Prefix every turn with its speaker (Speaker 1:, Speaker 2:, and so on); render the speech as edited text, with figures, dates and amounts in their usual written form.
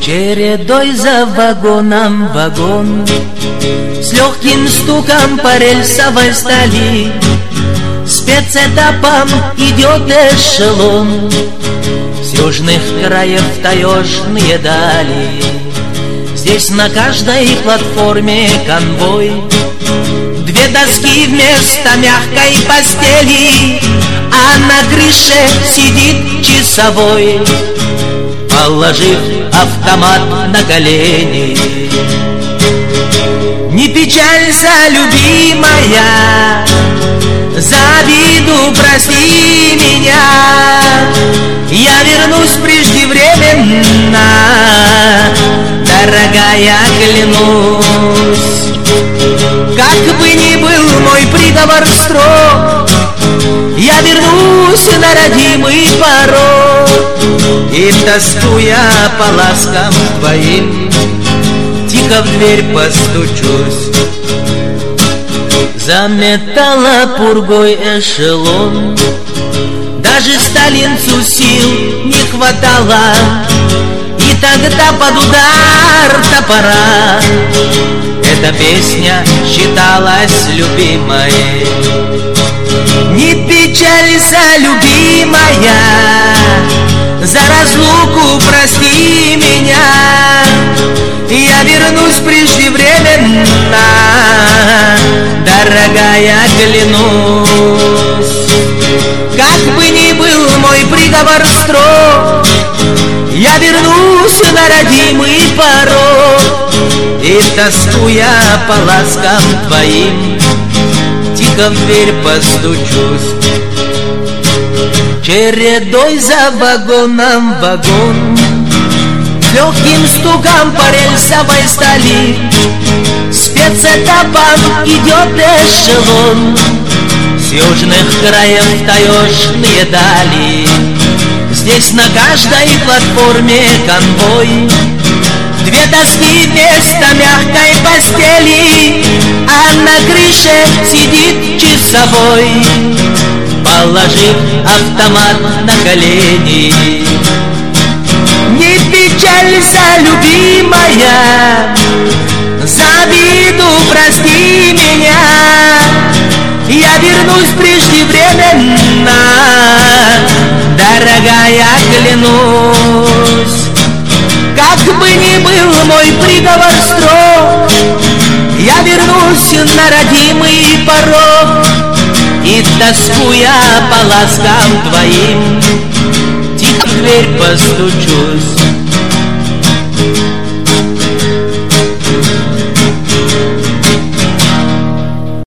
Speaker 1: Чередой за вагоном вагон, с легким стуком по рельсовой стали, спецэтапом идет эшелон с южных краев в таежные дали. Здесь на каждой платформе конвой, две доски вместо мягкой постели, а на крыше сидит часовой, положив автомат на колени. Не печалься, любимая, за обиду прости меня, я вернусь преждевременно, дорогая, клянусь. Как бы ни был мой приговор строг, я вернусь на родимый порог, и, тоскуя по ласкам твоим, тихо в дверь постучусь. Заметала пургой эшелон, даже сталинцу сил не хватало, и тогда под удар топора эта песня считалась любимой. Не печалься, любимая, за разлуку прости меня, я вернусь преждевременно, дорогая, клянусь. Как бы ни был мой приговор строг, я вернусь на родимый порог, и, тоскуя по ласкам твоим, тихо в дверь постучусь. Чередой за вагоном вагон, с легким стуком по рельсовой стали, спецэтапом идет эшелон с южных краев в таежные дали. Здесь на каждой платформе конвой, две доски вместо мягкой постели, а на крыше сидит часовой, положив автомат на колени. Не печалься, любимая, за обиду прости меня, я вернусь преждевременно, дорогая, клянусь. Как бы ни был мой приговор строг, я вернусь на родимый порог, и, тоскуя по ласкам твоим, тихо в дверь постучусь.